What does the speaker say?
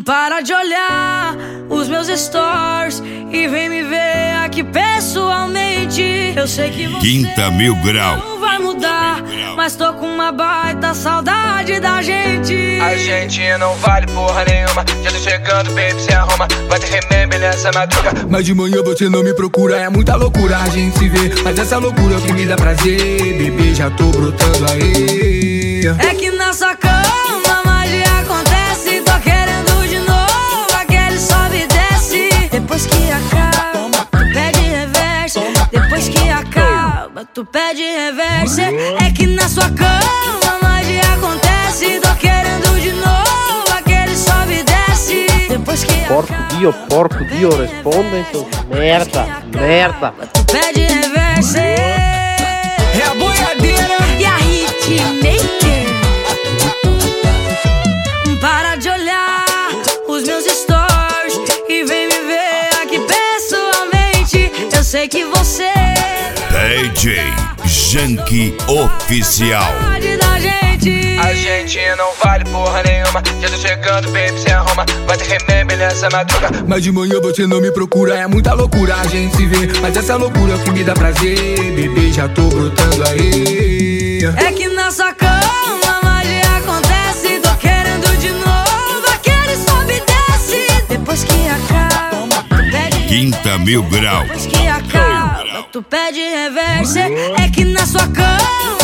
Para de olhar os meus stories e vem me ver aqui pessoalmente. Eu sei que você Quinta Mil Grau não vai mudar, mas tô com uma baita saudade da gente. A gente não vale porra nenhuma. Já tô chegando, baby, se arruma. Vai ter remember nessa madruga. Mas de manhã você não me procura. É muita loucura a gente se vê, mas essa loucura é o que me dá prazer. Bebê, já tô brotando aí. É que na sua cama magia acontece. Tô querendo de novo aquele sobe e desce. Depois que acaba, tu pede reverse. Depois que acaba, tu pede reverse. É que na sua cama magia acontece. Tô querendo de novo aquele sobe e desce. Depois que Porco Dio, respondem seus merda. tu pede reverse. É a boiadeira E a Hitmaker. Para de olhar os meus stories e vem me ver aqui pessoalmente. Eu sei que você DJ Janky Oficial. da gente. A gente não vale porra nenhuma. Já tô chegando, baby, se arruma. Vai ter remember nessa madruga. Mas de manhã você não me procura. É muita loucura a gente se vê, mas essa loucura é o que me dá prazer. Bebê, já tô brotando aí. É que na sua cama magia acontece. Tô querendo de novo aquele sobe e desce. Depois que acaba, tu pede Quinta Mil Grau. Depois que acaba, tu pede reverse. É que na sua cama